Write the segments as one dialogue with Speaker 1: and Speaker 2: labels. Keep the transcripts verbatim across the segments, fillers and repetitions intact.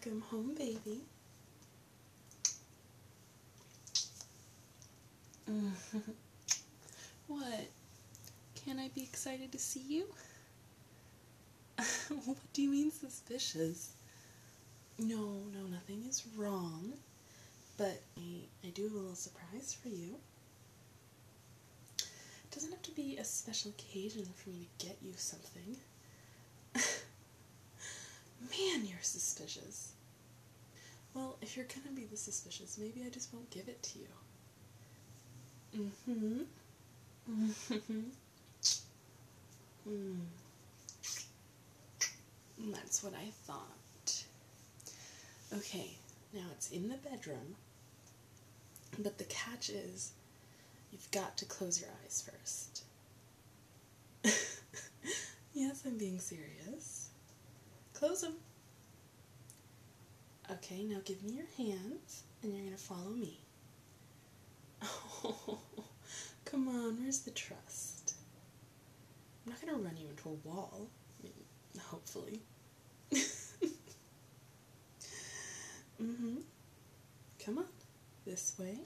Speaker 1: Welcome home, baby. What? Can I be excited to see you? What do you mean suspicious? No, no, nothing is wrong. But I, I do have a little surprise for you. It doesn't have to be a special occasion for me to get you something. Man, you're suspicious. Well, if you're gonna be this suspicious, maybe I just won't give it to you. Mm-hmm. Mm-hmm. Mm. That's what I thought. Okay, now it's in the bedroom, but the catch is you've got to close your eyes first. Yes, I'm being serious. Close them. Okay, now give me your hands, and you're going to follow me. Oh, come on, where's the trust? I'm not going to run you into a wall. I mean, hopefully. Mm-hmm. Come on, this way.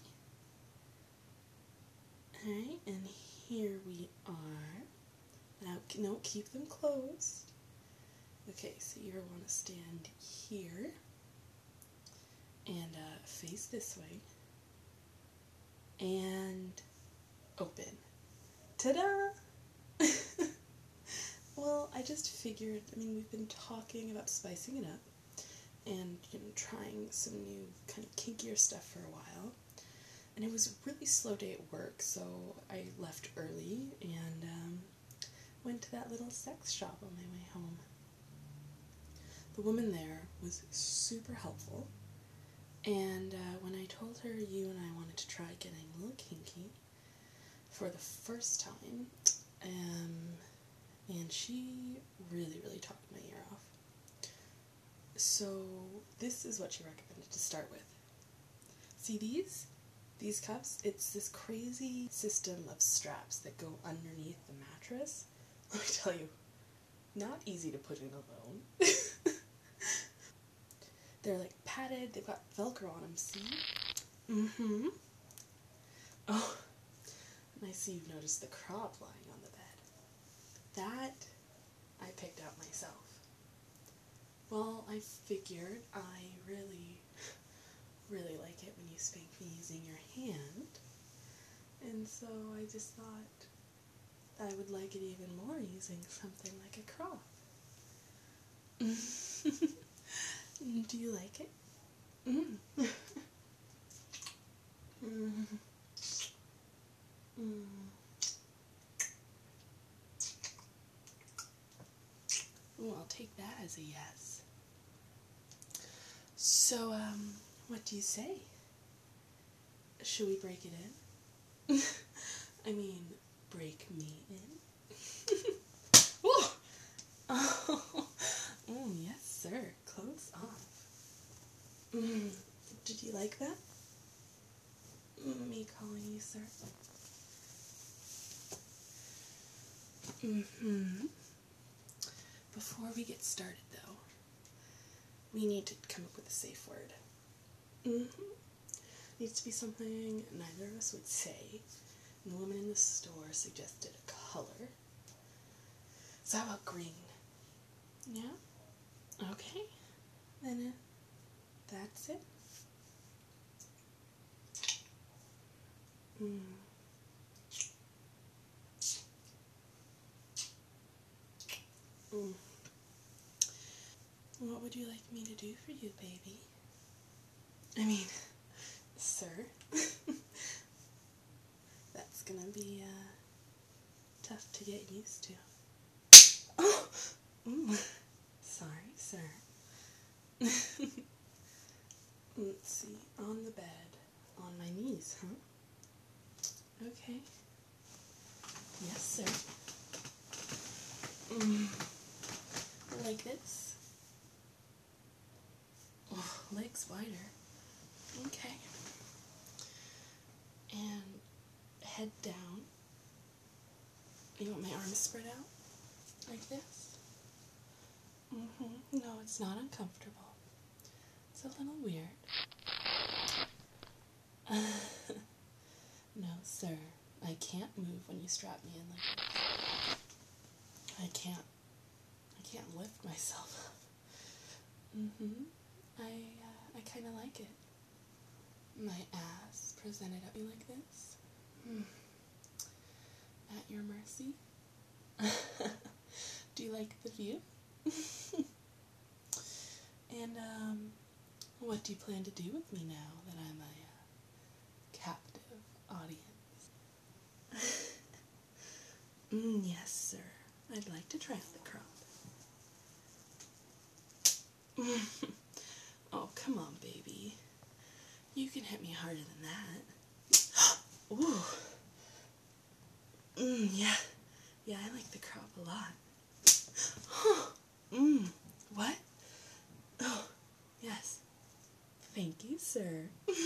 Speaker 1: Alright, and here we are. Now, no, keep them closed. Okay, so you want to stand here and uh, face this way and open. Ta-da! Well, I just figured, I mean, we've been talking about spicing it up and, you know, trying some new kind of kinkier stuff for a while. And it was a really slow day at work, so I left early and um, went to that little sex shop on my way home. The woman there was super helpful, and uh, when I told her you and I wanted to try getting a little kinky for the first time, um, and she really, really talked my ear off. So this is what she recommended to start with. See these? These cups? It's this crazy system of straps that go underneath the mattress. Let me tell you, not easy to put in alone. They're like padded, they've got Velcro on them, see? Mm-hmm. Oh, and I see you've noticed the crop lying on the bed. That I picked out myself. Well, I figured I really, really like it when you spank me using your hand. And so I just thought I would like it even more using something like a crop. Do you like it? Mm. mm. Mm. Oh, I'll take that as a yes. So, um, what do you say? Should we break it in? I mean, break me in? Oh! Oh, oh, yes, sir. Close off. Mm. Did you like that? Me calling you sir? Mm-hmm. Before we get started, though, we need to come up with a safe word. Mm-hmm. Needs to be something neither of us would say. And the woman in the store suggested a color. So how about green? Yeah? Okay. Then uh, that's it. Mm. Mm. What would you like me to do for you, baby? I mean, sir. That's gonna be uh, tough to get used to. Oh! Mm. Sorry, sir. Let's see. On the bed. On my knees, huh? Okay. Yes, sir. Mm. Like this. Oh, legs wider. Okay. And head down. You want my arms spread out? Like this? Mm-hmm. No, it's not uncomfortable. It's a little weird. No, sir. I can't move when you strap me in like this. I can't. I can't lift myself up. Mm-hmm. I, uh, I kind of like it. My ass presented at me like this. Mm. At your mercy. Do you like the view? And, um, what do you plan to do with me now that I'm a uh, captive audience? mm, yes, sir. I'd like to try out the crop. Oh, come on, baby. You can hit me harder than that. Ooh. Mm, yeah. Yeah, I like the crop a lot. Mmm. What? Oh, yes. Thank you, sir.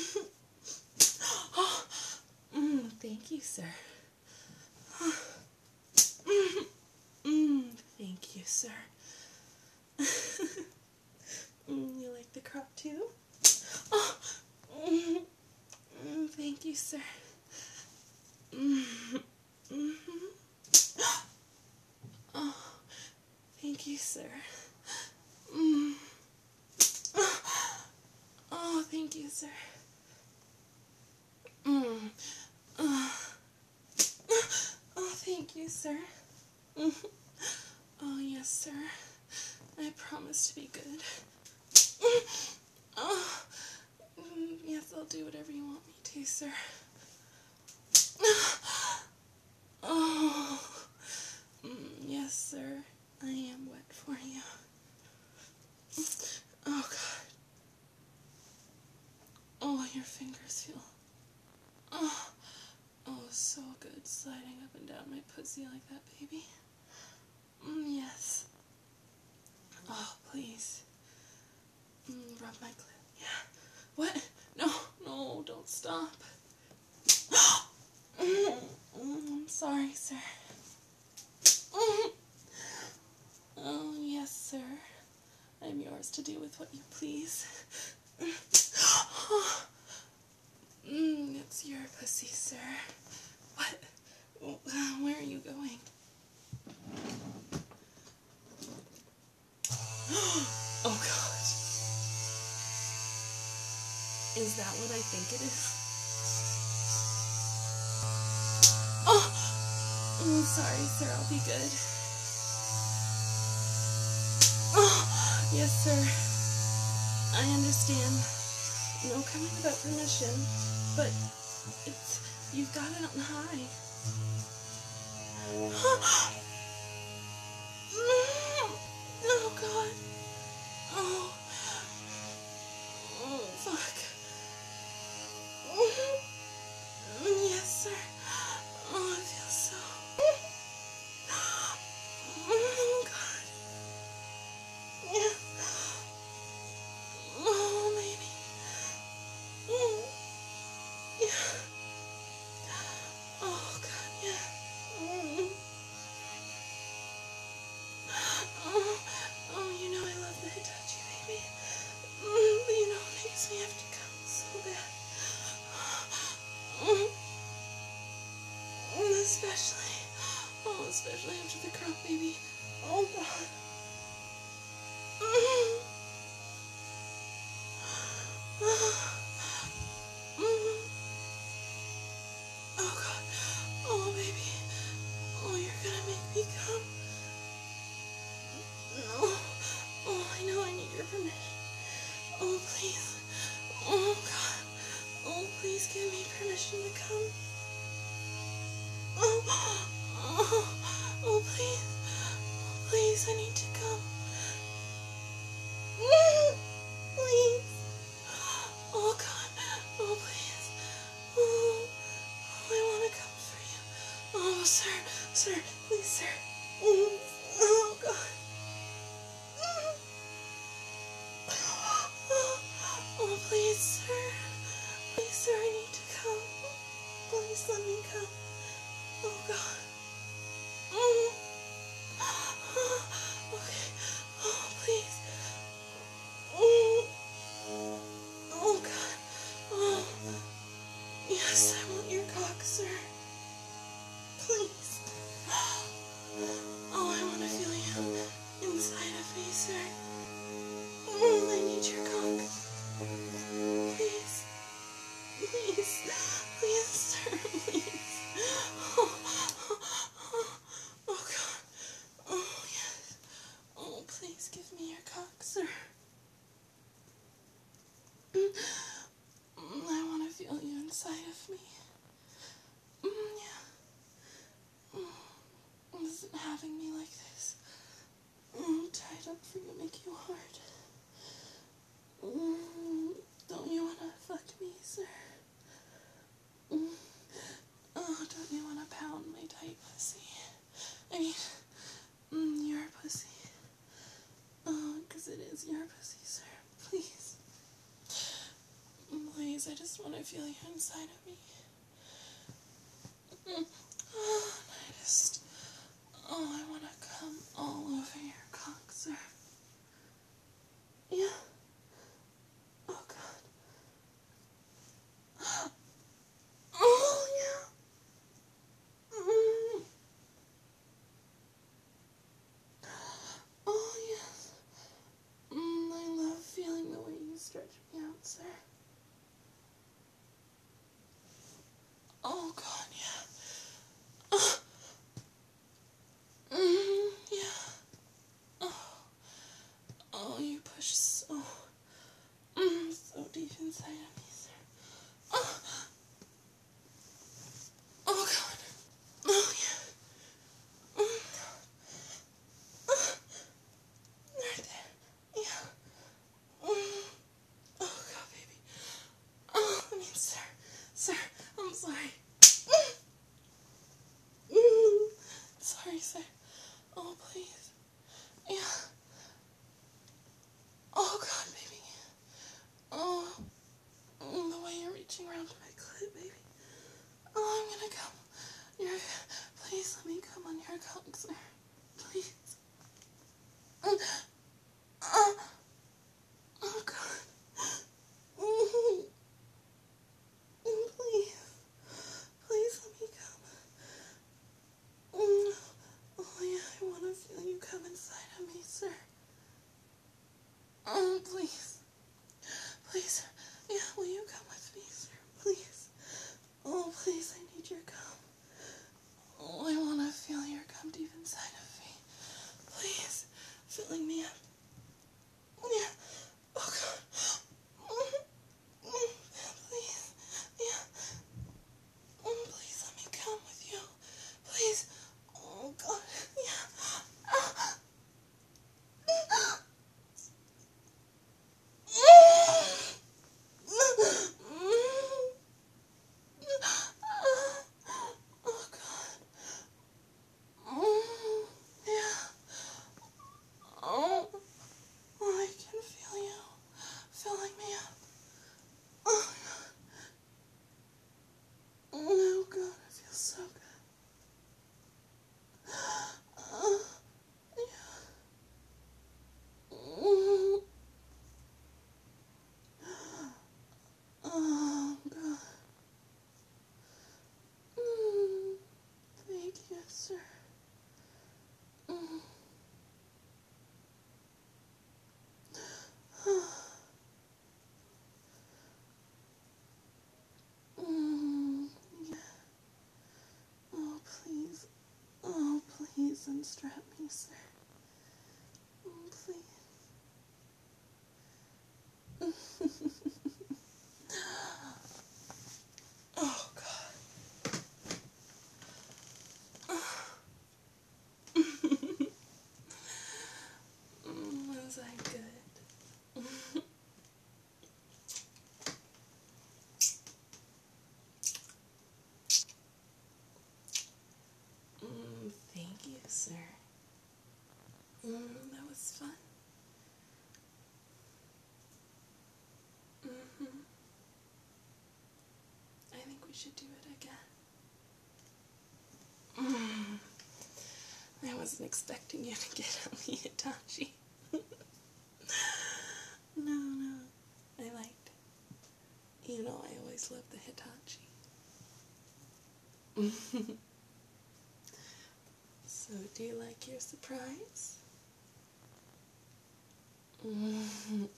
Speaker 1: Oh, mm, thank you, sir. Mm, mm, thank you, sir. mm, you like the crop too? Oh, mm, mm, thank you, sir. Mm, mm-hmm. Oh, thank you, sir. Mm. Oh, thank you, sir. Mm. Oh, oh, thank you, sir. Mm. Oh, yes, sir. I promise to be good. Oh, mm, yes, I'll do whatever you want me to, sir. Oh, mm, yes, sir. I am wet for you. Oh, God. Oh, your fingers feel... Oh, oh, so good sliding up and down my pussy like that, baby. Mm, yes. Oh, please. Mm, rub my clit. Yeah. What? No, no, don't stop. mm, I'm sorry, sir. Oh, yes, sir. I'm yours to do with what you please. Mm, it's your pussy, sir. What? Where are you going? Oh, God. Is that what I think it is? Oh! I'm sorry, sir. I'll be good. Oh! Yes, sir. I understand. No coming without permission, but it's... You've got it on high. Oh, God. Oh. Oh, fuck. Yes, sir. Oh, it feels so... Oh, God. Yeah. Oh, baby. Yeah. Oh, God, yeah. Oh, oh, you know I love that I touch you, baby. Mm, but you know it makes me have to come so bad. Mm, especially, oh, especially after the crop, baby. Oh, God. Mm. Mm. Oh, God. Oh, baby. Oh, you're gonna make me come. No. Oh, I know I need your permission. Oh, please. Oh, God. Oh, please give me permission to come. Oh, oh, oh, please. Please, I need to come. Please. Oh, God. Oh, please. Oh, I want to come for you. Oh, sir. Sir. Please, sir. Oh, God. Oh, please, sir. Please, sir, I need to come. Please let me come. Oh, God. Okay. make you hard? Mm, don't you wanna fuck me, sir? Mm. Oh, don't you wanna pound my tight pussy? I mean, mm, your pussy. Oh, because it is your pussy, sir. Please. Please, I just want to feel you inside of me. Mm. Oh, I just... Oh, I want to come all over your cock, sir. Yeah. Oh, God. Oh, yeah. Mm. Oh, yes. Mm, I love feeling the way you stretch me out, sir. Oh, God, yeah. Mm, yeah. Oh, oh, you push so, mm, so deep inside of me, sir. Oh, oh, God. Oh, yeah. Mm. Oh, right there. Yeah. Mm. Oh, God, baby. Oh, I mean, sir. Sir, I'm sorry. Mm. Sorry, sir. Oh, please. Yeah. Oh, God, baby. Oh, mm, the way you're reaching around my clit, baby. Oh, I'm gonna come. You're, please let me come on your cock, sir. Please. Mm. Oh, oh, God. Mm. Mm, please. Please let me come. Mm. Oh, yeah, I want to feel you come inside of me, sir. Oh, please. Please. Yeah, will you come with me, sir? Please. Oh, please, I need your cum. Oh, I want to feel your cum deep inside of me. Please. Filling me up. Yeah. Oh, God. Mm, mm, please. Yeah. Mm, please let me come with you. Please. Oh, God. Yeah. Ah. Oh, God. Mm, yeah. Oh, I can feel you filling me up. Oh, oh, God, it feels so good. Uh, yeah. Mm. Oh, God. Mm. Thank you, sir. Mm. Mm. Yeah. Oh, please. Oh, please unstrap me, sir. Oh, please. Oh, God. Mm, was that good? Mm, thank you, sir. Mm, that was fun. Mm-hmm. I think we should do it again. Mm. I wasn't expecting you to get on me, Hitachi. No, no. I liked it. You know, I always love the Hitachi. So, do you like your surprise? Mm-hmm.